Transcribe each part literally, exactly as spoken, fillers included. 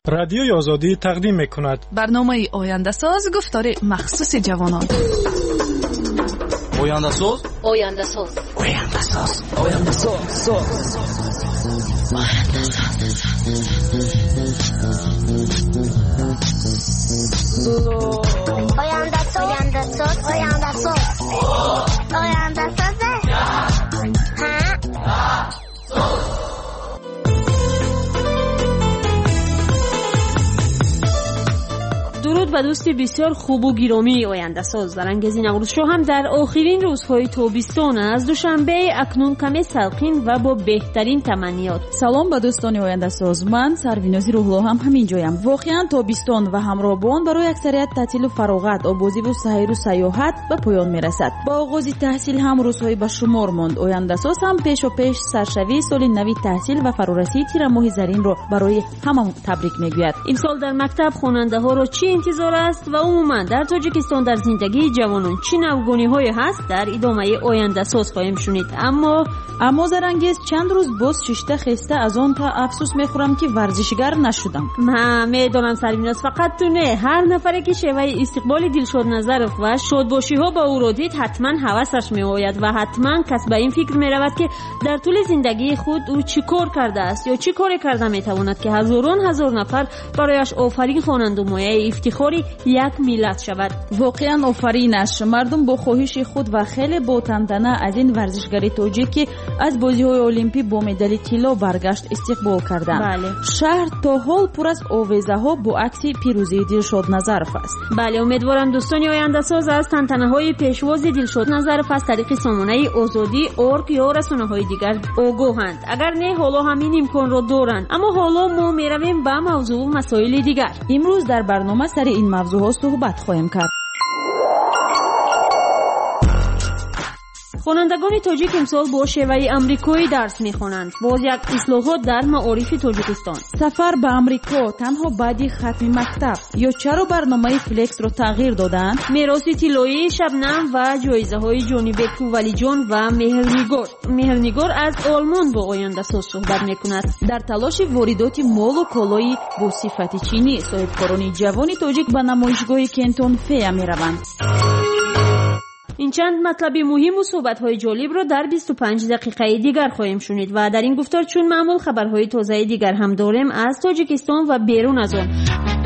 رادیوی آزادی تقدیم می‌کند برنامه آینده ساز گفتار مخصوص جوانان. آینده ساز آینده ساز آینده ساز آینده ساز آینده ساز آینده ساز آینده ساز آینده ساز درود به دوستی بسیار خوب و گرامی آینده ساز. برانگیز نوروز شو هم در آخرین روزهای تابستان از دوشنبه اکنون کمی سلخین و با بهترین تمنیات. سلام به دوستان آینده ساز، من سروینازی روحلو هم همین جایم. واقعا تابستان و همراهان برای اکثریت تعطیل و فراغت، آبازی و سیر و سیاحت به پایان میرسد. با آغاز تحصیل هم روزهای به شمار ماند. آینده ساز هم پیش و پیش سرشوی سال نوی تحصیل و فرارسی تیر ماه زرین رو برای همه تبریک میگوید. امسال در مکتب خواننده ها را چی انتظار است و عموما در تاجیکستان در زندگی جوانان چی نوگانی های هست در ادامه آینده ساز خواهیم شنید. اما اما زرانگیز چند روز باز ششته خسته از آن تا افسوس میخورم که ورزشگر نشدم. من میدونم سرویناز، فقط تو نه، هر نفری که شیوه استقبال دلشاد نظر و شادباشی ها با او را دید حتما هوسش میآید و حتما کس به این فکر میرود که در طول زندگی خود او چی کار کرده است یا چی کار کرده میتواند که هزاران هزار نفر برایش آفرین خوانند و مایه افتخاری یک ملت شود. واقعا آفرینش. مردم با خواهش خود و خیلی با تنتنه از این ورزشگری تاجیک که از بازی‌های المپی با مدال طلا برگشت استقبال کردند. بله. شهر تا حال پر از آویزه‌ها با عکس پیروزی دلشاد نظرف است. بله، امیدوارم دوستان آینده ساز از تنتنه‌های پیشواز دلشاد نظرف از طریق سامانه آزادی اورگ یا رسانه‌های دیگر آگاهند. اگر نه حالا همین امکان را دارند. اما حالا ما می‌رویم به موضوع و مسائل دیگر. امروز در برنامه سر این موضوع‌ها صحبت خواهیم کرد. خوانندگان تاجیک امسال با شیوه امریکایی درس می‌خوانند. باز یک اصلاحات در معارف تاجیکستان. سفر به امریکا تنها بعد ختم مکتب یا چرا برنامه فلکس رو تغییر دادند؟ میراث طلایی شبنم و جایزه‌های جانبه ولیجان و مهرنگار. مهرنگار از آلمان با آینده ساز صحبت می‌کند. در تلاش واردات مال و کالای با صفت چینی، صاحبکاران جوان تاجیک به نمایشگاه کنتون فیا می‌روند. این چند مطلب مهم و صحبت‌های جالب را در بیست و پنج دقیقه دیگر خواهیم شنید و در این گفتار چون معمول خبرهای تازه دیگر هم داریم از تاجیکستان و بیرون از آن.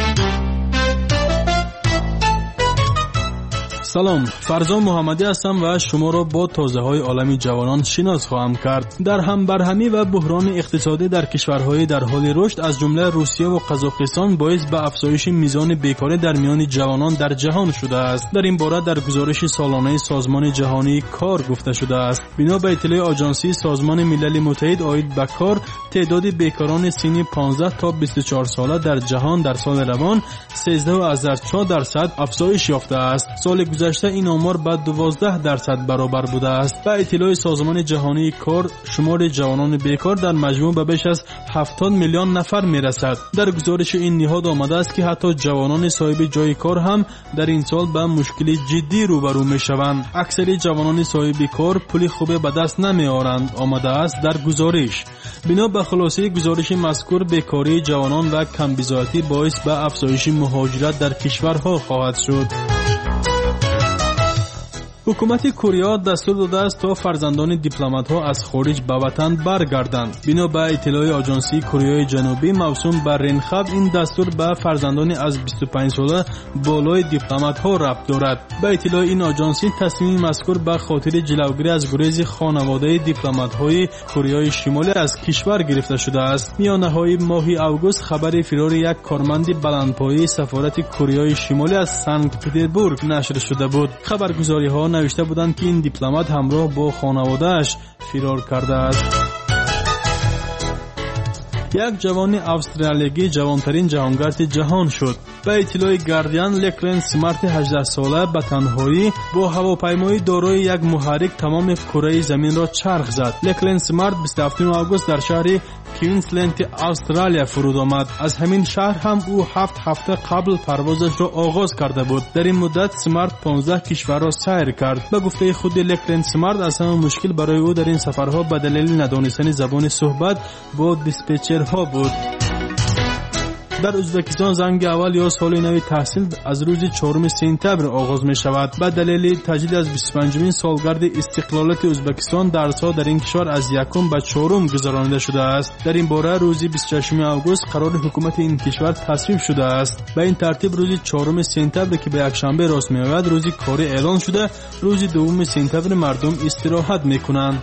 سلام، فرزان محمدی هستم و شما را با تازه های عالمی جوانان شناس خواهم کرد. در هم برهمی و بحران اقتصادی در کشورهای در حال رشد از جمله روسیه و قزاقستان باعث به افزایش میزان بیکاری در میان جوانان در جهان شده است. در این باره در گزارش سالانه سازمان جهانی کار گفته شده است. بنا به اطلاع آژانسی سازمان ملل متحد عاید به کار، تعداد بیکاران سنی پانزده تا بیست و چهار ساله در جهان در سال روان سیزده و چهار دهم درصد افزایش یافته است. سال گذشته این آمار به دوازده درصد برابر بوده است. به اطلاع سازمان جهانی کار، شمار جوانان بیکار در مجموع به بیش از هفتاد میلیون نفر میرسد. در گزارش این نهاد آمده است که حتی جوانان صاحب جای کار هم در این سال به مشکل جدی روبرو میشوند. اکثر جوانان صاحب کار پول خوب به دست نمیآورند آمده است در گزارش. بنا به خلاصه گزارش مذکور، بیکاری جوانان و کمبزاعتی باعث به افزایش مهاجرت در کشورها خواهد شد. حکومت کره دستور داده است تا فرزندان دیپلمات‌ها از خارج به وطن برگردند. بنا به اطلاع آژانسی کره جنوبی موسوم به رنخب، این دستور به فرزندان از بیست و پنج ساله بالای دیپلمات‌ها ربط دارد. به اطلاع این آژانسی تصمیم مذکور به خاطر جلوگیری از گریز خانواده دیپلمات‌های کره شمالی از کشور گرفته شده است. میانه‌های ماه اوگوست خبر فرار یک کارمند بلندپایه سفارت کره شمالی از سنت پترزبورگ نشر شده بود. خبرگزاری‌ها نوشته بودند که این دیپلمات همراه با خانواده‌اش فرار کرده است. یک جوان استرالیایی جوانترین جهانگرد جهان شد. به اطلاع گاردین، لکلن سمارت هجده ساله به تنهایی با هواپیمای دارای یک محرک تمام کره زمین را چرخ زد. لکلن سمارت بیست و هفتم آگوست در شهر کوینزلند استرالیا فرود آمد. از همین شهر هم او هفت هفته قبل پروازش را آغاز کرده بود. در این مدت سمارت پانزده کشور را سیر کرد. به گفته خود لکلن سمارت اصلا مشکل برای او در این سفرها به دلیل ندانستن زبان صحبت با دیسپچرها بود. در ازبکستان زنگ اول یا سال نو تحصیل از روز چهارم سپتامبر آغاز می شود. به دلیل تجدید از بیست و پنجمین سالگرد استقلالیت ازبکستان درس‌ها در این کشور از یکم به چهارم گذرانده شده است. در این باره روز بیست و ششم آگوست قرار حکومت این کشور تصویب شده است. به این ترتیب روز چهارم سپتامبر که به یکشنبه راست می‌آید روز کاری اعلان شده. روز دوم سپتامبر مردم استراحت می‌کنند.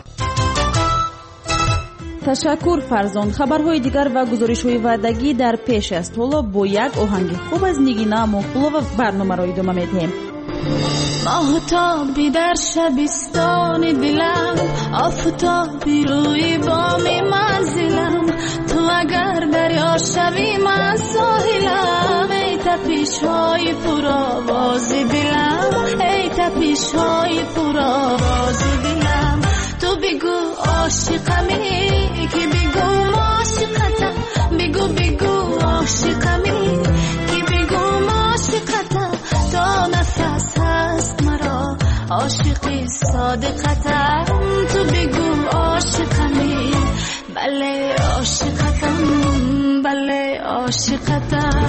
تشکر فرزان. خبرهای دیگر و گزارش‌های وعدگی در پیش است. حالا با یک آهنگ خوب از نگینا مخلو و برنامه را ادامه می‌دهیم. آفتابی در شبستان دلم، آفتابی روی بام منزلم، تو اگر دریا شوی من ساحلم. ای تپش های پرآواز دلم، ای تپش های پرآواز دلم، تو بگو عاشقمی که بگو عاشقتم، بگو بگو عاشقمی که بگو عاشقتم، تا نفس هست مرا عاشقی صادقتم، تو بگو عاشقمی، بله عاشقتم، بله عاشقتم.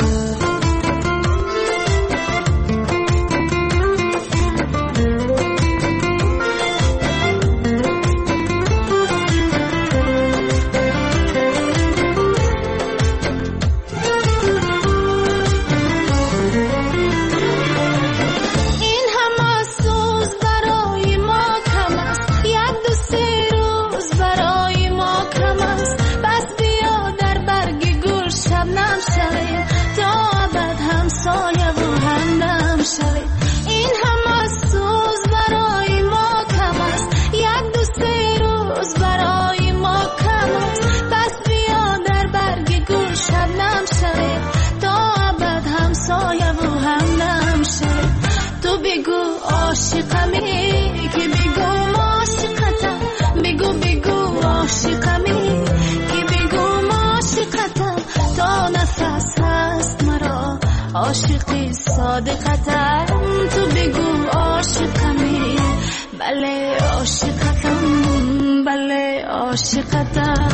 عاشقی صادقتم، تو بگو عاشقمی، بله عاشقتم، بله عاشقتم.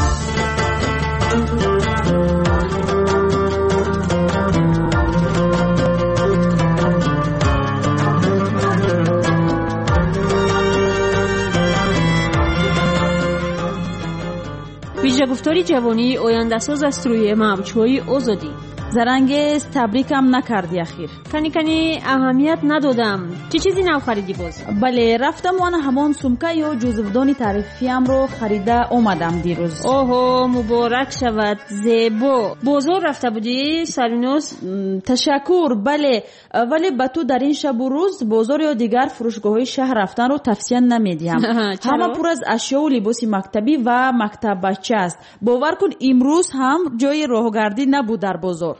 ویژه گفتاری جوانی آینده ساز است روی موج‌های آزادی. زرنگیز تبریکم نکردی اخیر. کنی کنی اهمیت ندادم. چه چیزی نو خریدی باز؟ بله رفتم و همان سومکه یا جزودانی تعریفیم رو خریده اومدم دیروز. اوه مبارک شود. زیبا. بازار رفته بودی سالینوس؟ تشکر. بله ولی به تو در این شب و روز بازار یا دیگر فروشگاه‌های شهر رفتن رو توصیه نمیدیم. همه پر از اشیا و لباس مکتبی و مکتب بچه است. باور کن امروز هم جای راهگردی نبود در بازار.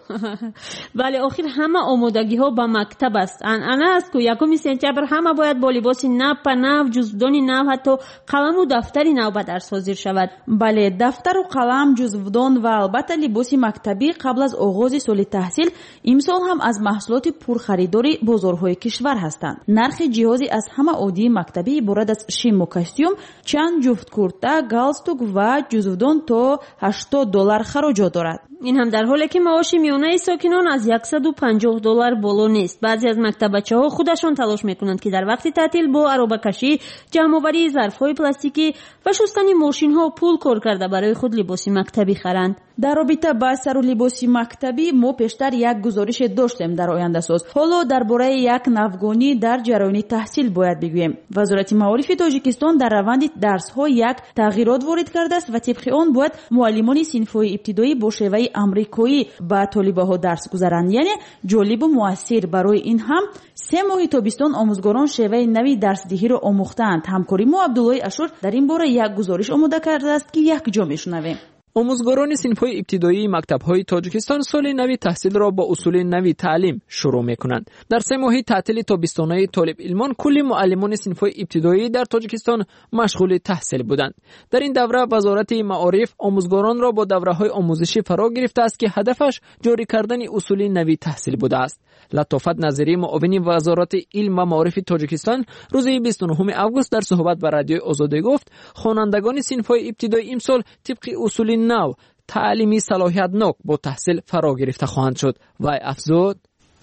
ولی آخر همه آمادگی ها با مکتب است. انعنه است که یکم سپتامبر همه باید با لباس نو، پنو، جزودانی نو، حتی قلم و دفتری نو به درس حاضر شود. بله دفتر و قلم، جزودان و البته لباس مکتبی قبل از آغاز سال تحصیل امسال هم از محصولات پرخریداری بازارهای کشور هستند. نرخ جهازی از همه عادی مکتبی عبارت از شیم و کاستیوم، چند جفت کرتا، گالستوک و جزودان تا هشتاد دلار خراجات دارد. این هم در حالی که معاش میانه ساکنان از صد و پنجاه دلار بالا نیست. بعضی از مکتبچه‌ها خودشان تلاش میکنند که در وقت تعطیل با عربه‌کشی، جمع‌آوری ظرف‌های پلاستیکی و شستن ماشین‌ها پول کار کرده برای خود لباس مکتبی خرند. در رابطه با سر و لباس مکتبی ما پیشتر یک گزارش داشتیم در آینده ساز. حالا درباره یک نوگانی در جریان تحصیل باید بگویم. وزارت معارف تاجیکستان در روند درس‌ها یک تغییرات وارد کرده است و طبق آن باید معلمان صنف‌های ابتدایی با شیوه آمریکایی با طالب‌ها درس گذارند. یعنی جالب و موثر. برای این هم سه ماه تابستان آموزگاران شیوه نوی درسدهی را آموختند. همکاری ما عبدالله اشور در این باره یک گزارش آماده کرده است که یک جا میشنویم. آموزگاران صنف‌های ابتدایی مکتب‌های تاجیکستان سال نوی تحصیل را با اصول نوی تعلیم شروع می‌کنند. در سه ماه تعطیل تابستانی طالب علمان کلی معلمان صنف‌های ابتدایی در تاجیکستان مشغول تحصیل بودند. در این دوره وزارت معارف آموزگاران را با دوره‌های آموزشی فرا گرفته است که هدفش جاری کردن اصول نوی تحصیل بوده است. لطافت نظری معاون وزارت علم و معارف تاجیکستان روز بیست و نهم آگوست در صحبت با رادیو آزادی گفت خوانندگان صنف‌های ابتدایی امسال طبق اصول نو تعلیمی صلاحیتناک با تحصیل فرا گرفته خواهند شد. وی افزود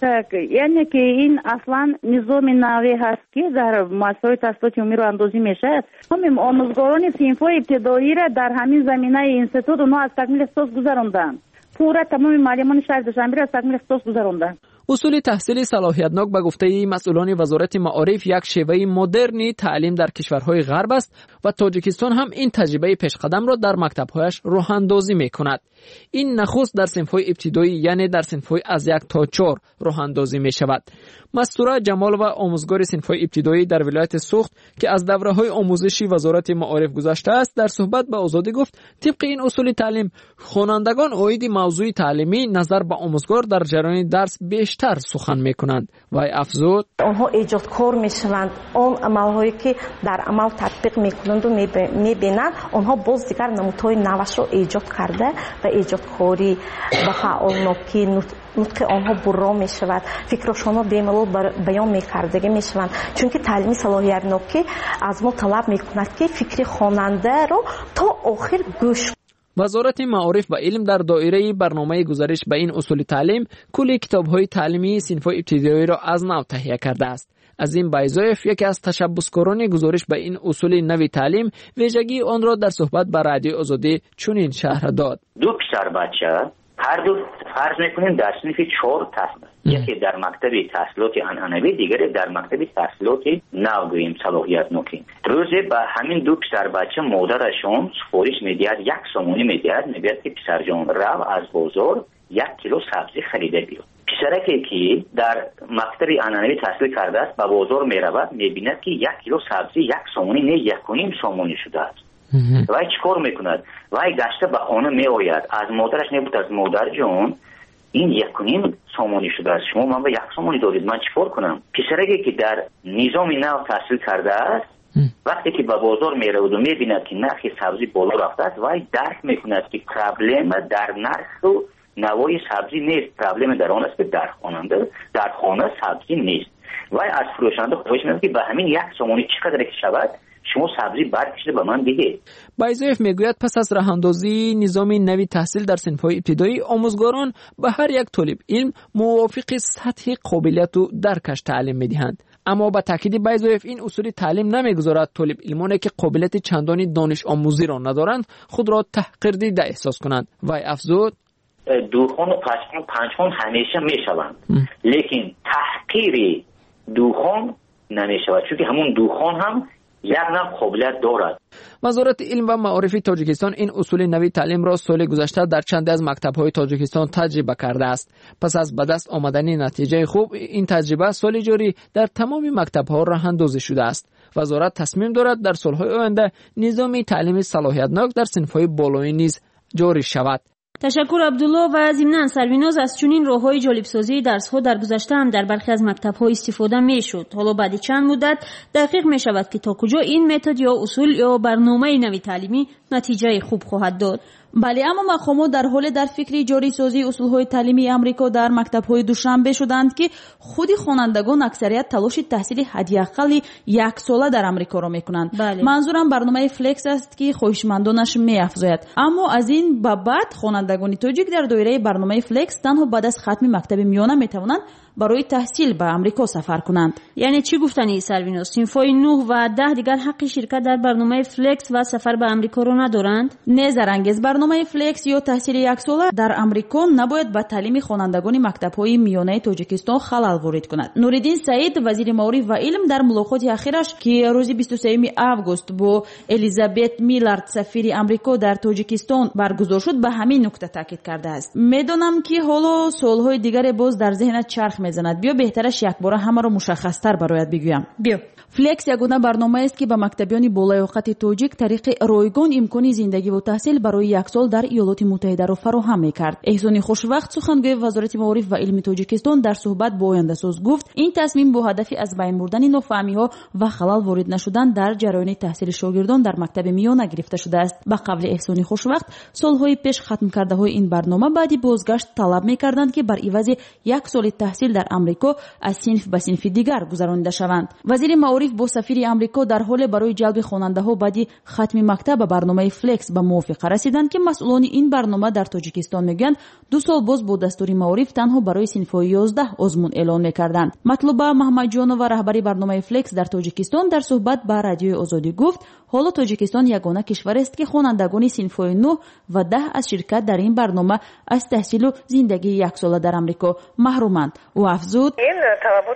یعنی که این اصلا نظام نوی هست که در مؤسسه‌های تحصیلات عمومی رو اندازی میشه. همین آموزگاران صنف‌های ابتدایی را در همین زمینه اینستیتوت اونها از تکمیل اختصاص گذراندن. پورا تمام معلمان شهر دوشنبه را از تکمیل اختصاص گذراندن. اصول تحصیل صلاحیتناک به گفته مسئولان وزارت معارف یک شیوه مدرنی تعلیم در کشورهای غرب است و تاجیکستان هم این تجربه پیشقدم را در مکتب‌هایش راه اندازی می‌کند. این نخست در صنف‌های ابتدایی یعنی در صنف‌های از یک تا چهار راه اندازی می‌شود. مستوره جمال و آموزگار صنف‌های ابتدایی در ولایت سوخت که از دوره‌های آموزشی وزارت معارف گذشته است در صحبت به آزادی گفت طبق این اصول تعلیم خوانندگان عاید موضوع تعلیمی نظر به آموزگار در جریان درس بیشتر سخن می‌کنند. و افزود آنها ایجادکار می‌شوند، آن عمل‌هایی که در عمل تطبیق می‌کنند و می‌بینند آنها باز دیگر نمودهای نوش را ایجاد کرده و ایجادکاری و فعالناکی نطق آنها برا می شود، فکرشان را بیملال بیان می کردگی می شوند، چون که تعلیم صلاحیتناکی از ما طلب می کند که فکر خواننده را تا آخر گوش. وزارت معارف و علم در دایره برنامه گزارش به این اصول تعلیم کلی کتاب‌های تعلیمی صنف‌های ابتدایی را از نو تهیه کرده است. از این بایزایف یکی از تشبثکاران گزارش به این اصول نوی تعلیم ویژگی آن را در صحبت با رادیو آزادی چنین شرح داد. دو پسر بچه هر دو فرض میکنیم در صنف چهار تحصیل، یکی در مکتب تحصیلات عنعنوی، دیگری در مکتب تحصیلات نو گوییم صلاحیتناکی. روزی به همین دو پسر بچه مادرشون سفارش میدهد، یک سومونی میدهد، میگوید که پسر جان رو از بازار یک کیلو سبزی خریده بیار. پسرکی که در مکتب عنعنوی تحصیل کرده است به بازار میرود میبیند که یک کیلو سبزی یک سومونی نه یک و نیم سومونی شده است. وای چیکار میکند؟ وای گشته به خانه میآید، از مادرش نبود از مادر جون این یک و نیم سومونی شده است، شما من به یک سومونی دارید، من چیکار کنم؟ پسرکی که در نظام نو تحصیل کرده است وقتی که به بازار میرود و میبیند که نرخ سبزی بالا رفته است وای درک میکند که پرابلم در نرخ و نوای سبزی نیست، پرابلم در آن است که در خواننده در خانه سبزی نیست. وای از فروشنده خواهش میکنم که به همین یک سومونی چقدر که شود شما سبزی برکشیده به من دیگه. بایزایف میگوید پس از راه اندازی نظام نوی تحصیل در صنف‌های ابتدایی آموزگاران به هر یک طالب علم موافق سطح قابلیت و درکش تعلیم میدهند. اما با تاکید بایزایف این اصول تعلیم نمیگذارد طالب علمانی که قابلیت چندانی دانش آموزی را ندارند خود را تحقیر دیده احساس کنند. و افزود دوخان و پشخان پنجخان همیشه میشوند، لیکن تحقیر دوخان نمیشود، چون که همون دوخان هم یک نوع قابلیت دارد. وزارت علم و معارف تاجیکستان این اصول نوی تعلیم را سال گذشته در چند از مکتب‌های تاجیکستان تجربه کرده است. پس از به دست آمدن نتیجه خوب این تجربه سال جاری در تمام مکتب‌ها راه اندازی شده است. وزارت تصمیم دارد در سال‌های آینده نظام تعلیمی صلاحیتناک در صنف‌های بالایی نیز جاری شود. تشکر عبدالله. و ضمناً سرویناز از چنین راه‌های جالبسازی درس‌ها در گذشته هم در برخی از مکتب‌ها استفاده می‌شد. حالا بعد چند مدت دقیق می‌شود که تا کجا این متد یا اصول یا برنامه نوی تعلیمی نتیجه خوب خواهد داد. بله، اما مقامات در حال در فکر جاری سازی اصولهای تعلیمی امریکا در مکتب‌های دوشنبه شدند که خود خوانندگان اکثریت تلاش تحصیل حداقل یک ساله در امریکا را میکنند. بله. منظورم برنامه فلکس است که خواهشمندانش میافزاید. اما از این به بعد خوانندگان تاجیک در دایره برنامه فلکس تنها بعد از ختم مکتب میانه میتوانند برای تحصیل به امریکا سفر کنند. یعنی چی گفتنی سرویناز؟ صنف‌های نه و ده دیگر حق شرکت در برنامه فلکس و سفر به امریکا را ندارند؟ نه زرنگز. برنامه فلکس یا تحصیل یک ساله در امریکا نباید به تعلیم خوانندگان مکتب‌های میانه تاجیکستان خلل وارد کند. نوردین سعید وزیر معارف و علم در ملاقات اخیرش که روز بیست و سوم آگوست با الیزابت میلارد سفیر امریکا در تاجیکستان برگزار شد به همین نکته تاکید کرده است. میدانم که حالا سوال‌های دیگر باز در ذهنت چرخ میزند. بیا بهترش یک بار همه را مشخص‌تر برایت بگویم. بیا. فلکس یگانه برنامه است که به مکتبیان بالایاقت تاجیک طریق رایگان امکان زندگی و تحصیل برای یک سال در ایالات متحده را فراهم می‌کرد. احسان خوشوقت سخنگوی وزارت معارف و علم تاجیکستان در صحبت با آینده ساز گفت این تصمیم با هدف از بین بردن نافهمی‌ها و خلل وارد نشدن در جریان تحصیل شاگردان در مکتب میانه گرفته شده است. به قول احسان خوشوقت سالهای پیش ختم کرده‌های این برنامه بعدی بازگشت طلب می‌کردند که بر عوض یک سال تحصیل تحصیل در آمریکا از صنف به صنف دیگر گذرانیده شوند. وزیر معارف با سفیر آمریکا در حال برای جلب خواننده‌ها بعد ختم مکتب به برنامه فلکس به موافقه رسیدند که مسئولان این برنامه در تاجیکستان میگویند دو سال باز با دستور معارف تنها برای صنف‌های یازده آزمون اعلان می‌کردند. مطلوبه محمد جانو و رهبری برنامه فلکس در تاجیکستان در صحبت با رادیوی آزادی گفت حالا تاجیکستان یگانه کشور است که خوانندگان صنف‌های نه و ده از شرکت در این برنامه از تحصیل و زندگی یک ساله در آمریکا محرومند. و افزود این طلبات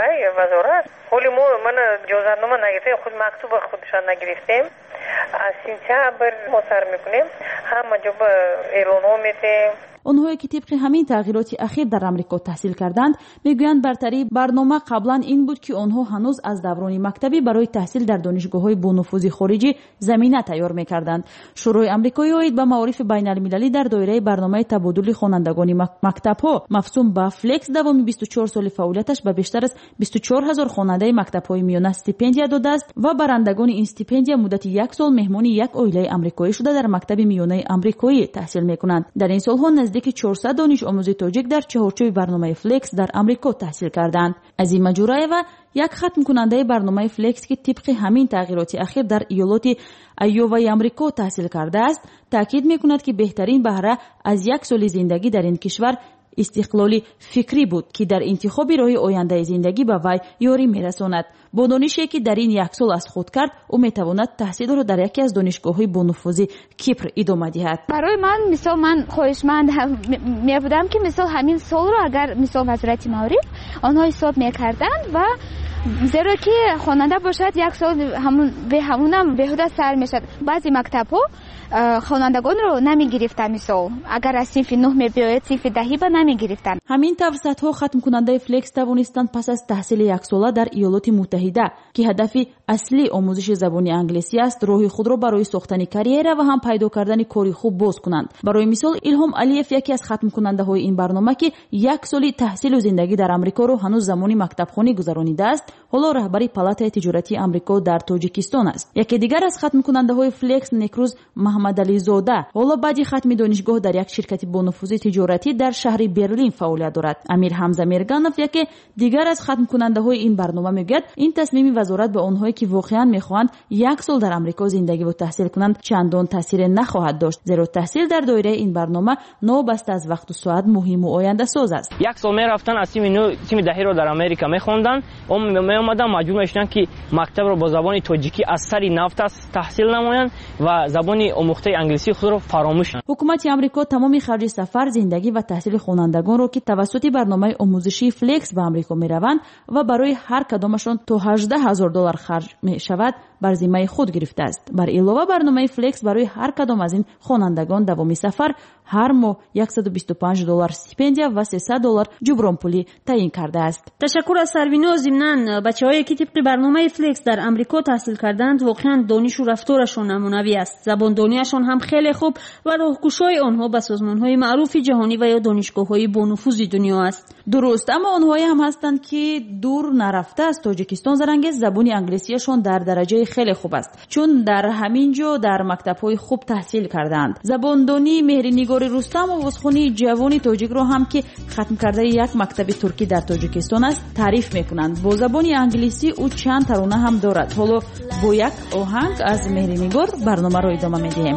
وزارت حالی ما من جزرنامه نگرفتیم خود مکتوب خودشان نگرفتیم از سپتامبر ما سر میکنیم همه جا اعلان ها میتیم. آنهایی که طبق همین تغییرات اخیر در آمریکا تحصیل کردند میگویند برتری برنامه قبلا این بود که آنها هنوز از دوران مکتبی برای تحصیل در دانشگاه‌های با نفوذ خارجی زمینه تیار میکردند. شورای آمریکایی اید به معارف بین المللی در دایره برنامه تبادل خوانندگان مکتب‌ها مفهوم با فلکس دوام بیست و چهار سال فعالیتش به بیشتر از بیست و چهار هزار خواننده مکتب‌های میانه استیپندیا داده است و برندگان این استیپندیا مدت یک سال مهمان یک عائله آمریکایی شده در مکتب میانه آمریکایی تحصیل میکنند. در این سال‌ها نزدیک چهارصد دانش آموز تاجیک در چهارچوب برنامه فلکس در آمریکا تحصیل کردند. از این مجرای و یک ختم کننده برنامه فلکس که طبق همین تغییرات اخیر در ایالات ایوای آمریکا تحصیل کرده است تاکید میکند که بهترین بهره از یک سال زندگی در این کشور استقلالی فکری بود که در انتخاب راه آینده زندگی به وی یاری میرساند. با دانشی که در این یک سال از خود کرد او میتواند تحصیل را در یکی از دانشگاه‌های با نفوذ کیپر ادامه دهد. برای من مثال من خواهشمند می بودم که مثال همین سال را اگر مثال وزارت معارف آنها حساب میکردند و زیرا که خواننده باشد یک سال همون به همونم بهوده سر میشد. بعضی مکتب‌ها خوانندگان رو نمی گرفتن مثال اگر از صنف نه می بیاید صنف ده به نمی گرفتن. همین توسطها ختم کننده فلکس توانستند پس از تحصیل یک ساله در ایالات متحده که هدف اصلی آموزش زبان انگلیسی است راه خود را برای ساختن کاریره و هم پیدا کردن کاری خوب باز کنند. برای مثال الهام علیف یکی از ختم کننده های این برنامه که یک سال تحصیل و زندگی در آمریکا رو هنوز زمان مکتبخوانی گذرانیده است حالا رهبری پالاتای تجارتی آمریکا در تاجیکستان است. یکی دیگر از ختم کننده های فلکس نکروز محمد علی زاده حالا بعد ختم دانشگاه در یک شرکت با نفوذ تجارتی در شهر برلین فعالیت دارد. امیر حمزه میرگانف یکی دیگر از ختم کننده های این برنامه میگوید این تصمیم وزارت به آنهایی که واقعا میخواهند یک سال در آمریکا زندگی و تحصیل کنند چندان تاثیر نخواهد داشت زیرا تحصیل در دایره این برنامه نوبسته از وقت و ساعت مهم و آینده ساز است. یک سال میرفتن از تیم نو تیم دهی رو در آمریکا میخوندن اون می اومدن مجبور میشدن که مکتب رو با زبان تاجیکی از سر نفت تحصیل نمایند و زبان آموخته انگلیسی خود رو فراموش کنند. حکومت آمریکا تمام خرج سفر زندگی و تحصیل خوانندگان رو که توسط برنامه آموزشی فلکس به آمریکا میروند و برای هر کدامشون تا هجده هزار دلار خرج می شود بر ذمه خود گرفته است. بر علاوه برنامه فلکس برای هر کدام از این خوانندگان دوامی سفر هر ماه صد و بیست و پنج دلار استیپندیا و سیصد دلار جبران پولی تعیین کرده است. تشکر از سروینا. ضمناً بچه‌هایی که طبق برنامه فلکس در آمریکا تحصیل کردند واقعاً دانش و رفتارشون نمونه‌ای است. زبان دانیشون هم خیلی خوب و راهگشای آنها به سازمان‌های معروف جهانی و یا دانشگاه‌های با نفوذ دنیا است. درست، اما آنهایی هم هستند که دور نرفته از تاجیکستان زرنگ زبان انگلیسیشون در درجه خیلی خوب است چون در همین جا در مکتب‌های خوب تحصیل کردند. زباندانی مهرنگار رستم و وسخونی جوانی تاجیک رو هم که ختم کرده یک مکتب ترکی در تاجیکستان است تعریف میکنند. با زبان انگلیسی او چند ترانه هم دارد. حالا با یک آهنگ از مهرنگار برنامه رو ادامه میدیم.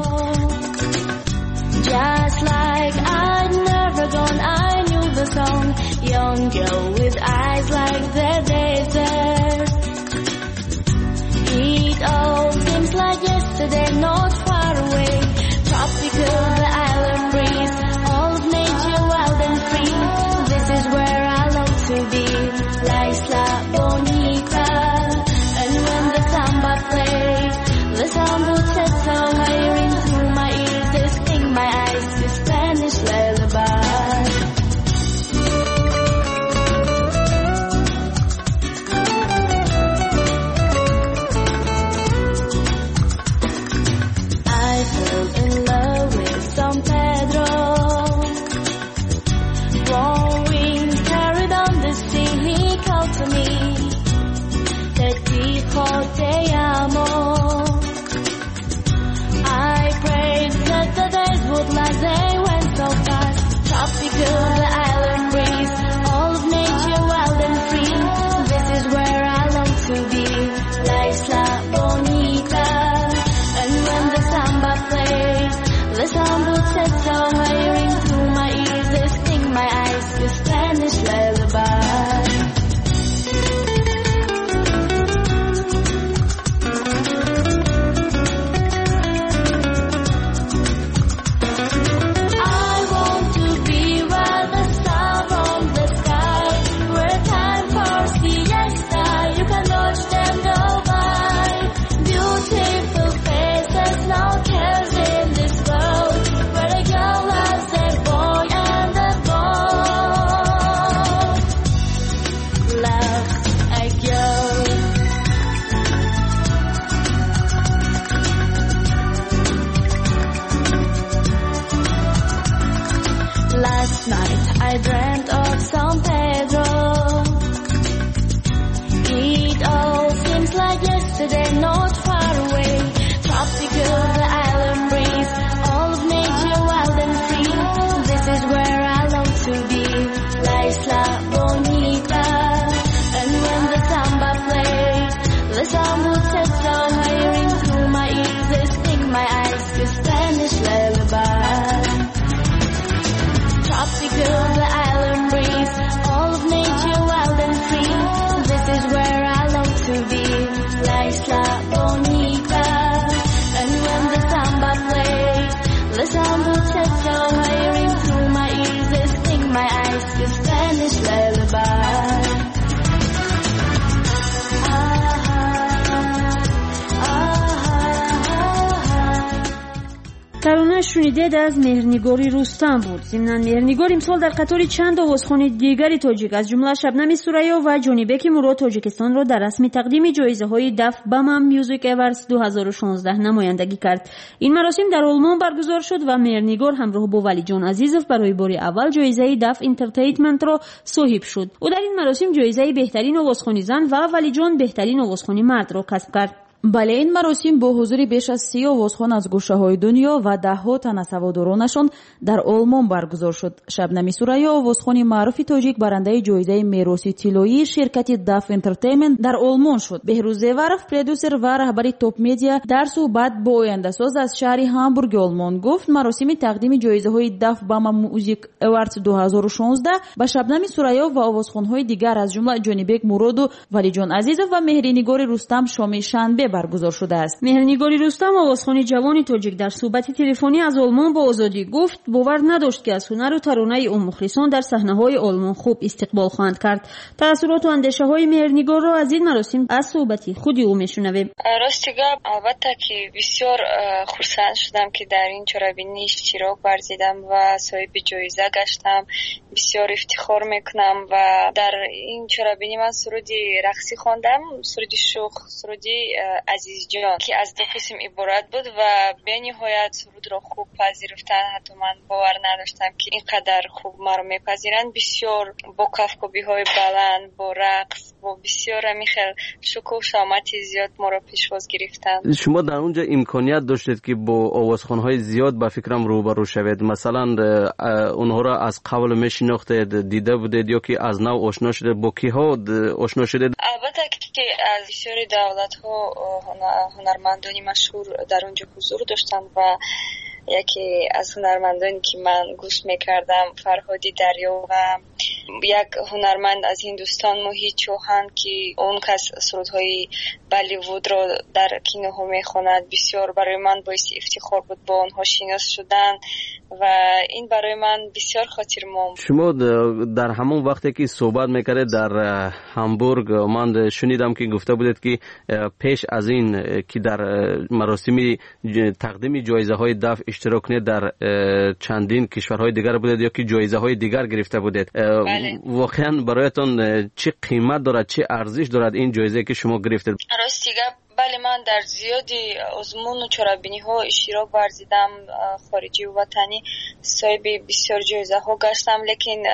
Just like I'd never gone, I knew the song. Young girl with eyes like the desert. It all seems like yesterday, not far away. Tropical, the island breeze, all of nature wild and free. This is where I long to be, La Isla Bonita. And when the samba plays, the sound would set somewhere into my ears. They sting my eyes to Spanish lullaby. I fell in love with San Pedro. Warm winds carried on the sea. He called to me. Te dijo te amo. I prayed that the days would last. They went so fast. Tropical, the island breeze, all of nature. dreamt of San Pedro. It all seems like yesterday, not far away. Tropical, the island breeze, all of nature wild and free. This is where I long to be, La Isla Bonita. And when the samba plays, the sound will set slow, hearing through my ears, they sting my eyes to Spanish lullaby. Tropical, the island breeze, all of nature wild and free. This is where I long to be, La Isla Bonita. And when the samba plays, the sound will set slow, hearing through my ears, they sting my eyes to Spanish lullaby. ترانه شنیدید از مهرنگاری رستم بود. ضمن مهرنگار امسال در قطار چند آوازخوان دیگری تاجیک از جمله شبنم سوریا و جانیبک مراد تاجیکستان را در رسم تقدیم جایزه های دف بامام میوزیک اوردز دو هزار و شانزده نمایندگی کرد. این مراسم در آلمان برگزار شد و مهرنگار همراه با ولی جان عزیزوف برای بار اول جایزه دف انترتینمنت را صاحب شد. او در این مراسم جایزه بهترین آوازخوانی زن و ولی جان بهترین آوازخوانی مرد را کسب کرد. بله، این مراسم با حضور بیش از سی آوازخوان از گوشه‌های دنیا و ده‌ها تن از هوادارانشان در آلمان برگزار شد. شبنم سوریا آوازخوان معروف تاجیک برنده جایزه میراثی طلایی شرکت دف انترتینمنت در آلمان شد. بهروز زیورف پرودوسر و رهبر توپ مدیا در صحبت با آینده ساز از شهر هامبورگ آلمان گفت مراسم تقدیم جایزه‌های دف بامام میوزیک اوردز دو هزار و شانزده به شبنم سوریا و آوازخوان‌های دیگر از جمله جانیبک مراد و ولی جان عزیزوف و مهرنگار رستم شام شنبه برگزار شده است. مهرنگاری رستم آوازخوان جوان تاجیک در صحبت تلفنی از آلمان با آزادی گفت باور نداشت که از هنر و ترانه اون مخلصان در صحنه‌های آلمان خوب استقبال خواهند کرد. تأثیرات و اندیشه‌های مهرنگار را از این مراسم از صحبت خودی او میشنویم. راستیگه البته که بسیار خرسند شدم که در این چرابینی اشتراک ورزیدم و صاحب جایزه گشتم. بسیار افتخار میکنم و در این چرابینی من سرودی رقصی خواندم، سرودی شوخ، سرودی عزیز جان که از دو قسم عبارت بود و به نهایت سرود را خوب پذیرفتن. حتی من باور نداشتم که اینقدر خوب ما را میپذیرند. بسیار با کفکوبی های بلند، با رقص، با بسیار میخل شکوه و شامت زیاد ما را پیشواز گرفتند. شما در اونجا امکانیت داشتید که با آوازخوان‌های زیاد به فکرم روبرو شوید؟ مثلا اونها را از قبل میشناختید، دیده بودید یا که از نو آشنا شدید؟ با کیها آشنا شدید؟ البته که از بسیاری دولت‌ها هنرمندانی مشهور در اونجا حضور داشتند و یکی از هنرمندانی که من گوش میکردم فرهادی دریا و یک هنرمند از هندوستان موهیت چوهان که اون کس سرودهای بالیوود را در کینوها میخواند. بسیار برای من باعث افتخار بود با اونها شناس شدن و این برای من بسیار خاطرمون. شما در همون وقتی که صحبت میکردید در هامبورگ من شنیدم که گفته بودید که پیش از این که در مراسم تقدیم جایزه های دف اشتراک کنید در چندین کشورهای دیگر بودید یا که جایزه های دیگر گرفته بودید. بله. واقعا برایتون چه قیمت دارد، چه ارزش دارد این جایزه که شما گرفتید؟ راستیگه بله، من در زیادی آزمون و چرابینی ها اشتراک ورزیدم، خارجی و وطنی صاحب بسیار جایزه ها گشتم، لیکن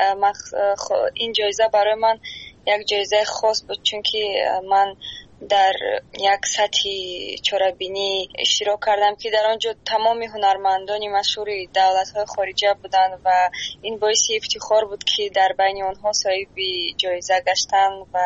این جایزه برای من یک جایزه خاص بود چون که من در یک سطح چرابینی اشتراک کردم که در آنجا تمام هنرمندانی مشهور دولت‌های خارجی بودند و این باعث افتخار بود که در بین آنها صاحب جایزه گشتن و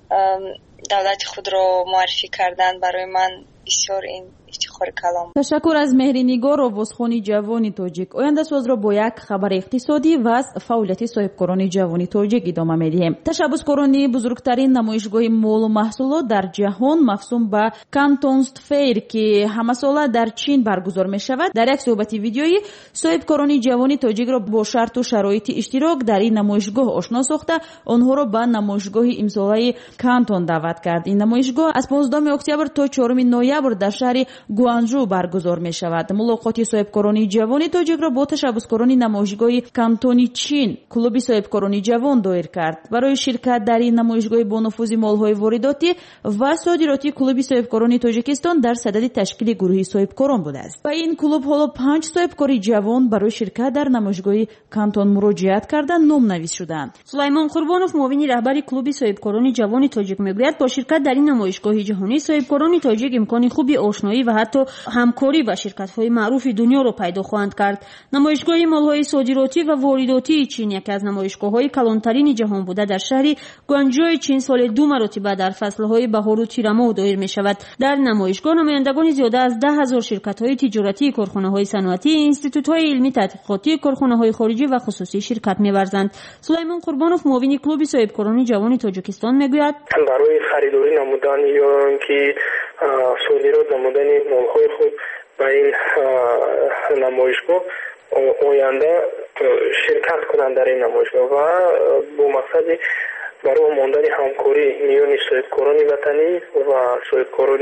دولت خود را معرفی کردن. برای من بسیار این افتخار کلام. تشکر از مهرنگار آوازخوانی جوانی تاجیک. آینده ساز را با یک خبر اقتصادی و از فعالیت صاحبکاران جوانی تاجیک ادامه میدهیم. تشبثکاران بزرگترین نمایشگاه مال و محصولات در جهان مفهوم به کانتونست فیر که همه ساله در چین برگزار می شود در یک صحبت ویدیویی صاحبکاران جوانی تاجیک را با شرط و شرایط اشتراک در این نمایشگاه آشنا ساخته آنها را به نمایشگاه امساله کانتون دعوت کرد. این نمایشگاه از پانزدهم اکتبر تا چهارم نوامبر در شهر گوانجو برگزار می شود. ملاقات صاحبکاران جوان تاجیک را با تشبثکاران نمایشگاه کانتونی چین کلوب صاحبکاران جوان دایر کرد. برای شرکت در این نمایشگاه با نفوذ مالهای وارداتی و صادراتی کلوب صاحبکاران تاجیکستان در صدد تشکیل گروهی صاحبکاران بوده است. و این کلوب حالا پنج صاحبکار جوان برای شرکت در نمایشگاه کانتون مراجعت کردن نام نویس شدند. سلیمان قربانوف معاون رهبر کلوب صاحبکاران جوان تاجیک میگوید با شرکت در این نمایشگاه جهانی صاحبکاران تاجیک امکان خوبی آشنایی و حتی همکاری با شرکت‌های معروف دنیا را پیدا خواهند کرد. نمایشگاه مال‌های صادراتی و وارداتی چین یک از نمایشگاه‌های کلانترین جهان بوده در شهر گوانجوی چین سال دو مرتبه در فصل‌های بهار و تیرماه دایر می‌شود. در نمایشگاه نمایندگان زیاده از ده هزار شرکت‌های تجارتی، کارخانه‌های صنعتی، اینستیتوت‌های علمی تحقیقاتی، کارخانه‌های خارجی و خصوصی شرکت می‌ورزند. سلیمان قربانوف معاون کلوب صاحبکاران جوان تاجیکستان میگوید برای خریداری نمودن یا اینکه صادرات نمودن مال‌های خود به این نمایشگاه آینده شرکت کنند در این نمایشگاه و با مقصد برای ماندن همکاری میان صاحبکاران وطنی و صاحبکاران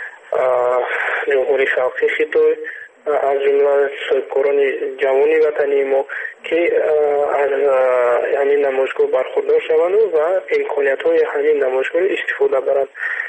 جمهوری شرقی خطای از جمله صاحبکاران جوان وطنی ما که از همین نمایشگاه برخوردار شوند و امکانیت‌های همین نمایشگاه استفاده برند.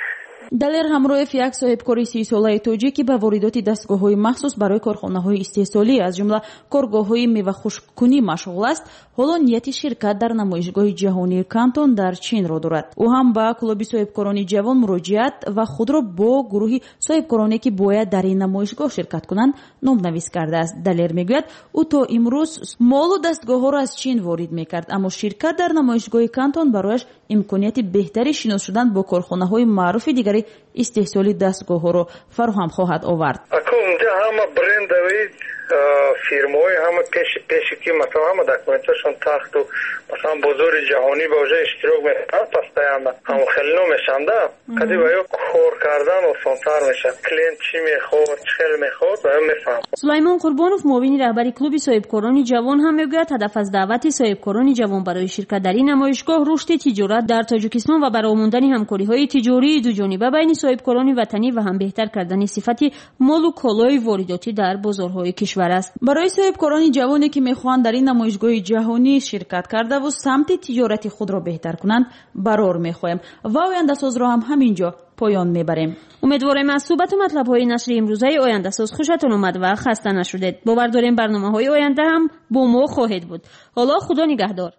دلر همراه یک صاحبکار سی ساله تاجیکی به واردات دستگاه‌های مخصوص برای کارخانه‌های استحصالی از جمله کارگاه‌های میوه خشک‌کنی مشغول است. حالا نیت شرکت در نمایشگاه جهانی کانتون در چین را دارد. او هم با کلوب صاحبکاران جوان مراجعت و خود را با گروهی صاحبکارانی که باید در این نمایشگاه شرکت کنند نام نویس کرده است. دلر میگوید او تا امروز مال و دستگاه‌ها را از چین وارد می‌کرد، اما شرکت در نمایشگاه کانتون برایش امکانیت بهتری شناس شدن با کارخانه‌های معروف دیگر استحصالی دستگاه‌ها را فراهم خواهد آورد. اونجا همه برند و فیرم‌های همه پیش پیشی که مثلا همه دکومنتاشون تخت و مثلا بازار جهانی با وجه اشتراک می‌کنن پس دایم هم خیلی نمیشن ده کدی باید کار کردن و سانتر میشه کلینت چی میخواد چخل میخواد باید میفهم. سلیمان قربانوف معاون رهبر کلوب صاحبکاران جوان هم میگوید هدف از دعوت صاحبکاران جوان برای شرکت در این نمایشگاه رشد تجارت در تاجیکستان و برای ماندن همکاری‌های تجاری دو جانبه بین صاحبکاران وطنی و هم بهتر کردن صفت مال و کالای وارداتی در بازارهای کشور است. برای صاحبکاران جوانی که میخواهند در این نمایشگاه جهانی شرکت کرده و سمت تجارتی خود را بهتر کنند برار میخواهیم و آینده ساز را هم همینجا پایان میبریم. امیدواریم از صحبت و مطلب‌های نشر امروزه آینده ساز خوشتون اومد و خسته نشدید. باور داریم برنامه‌های آینده هم با ما خواهید بود. حالا خدا نگهدار.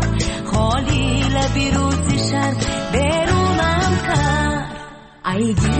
I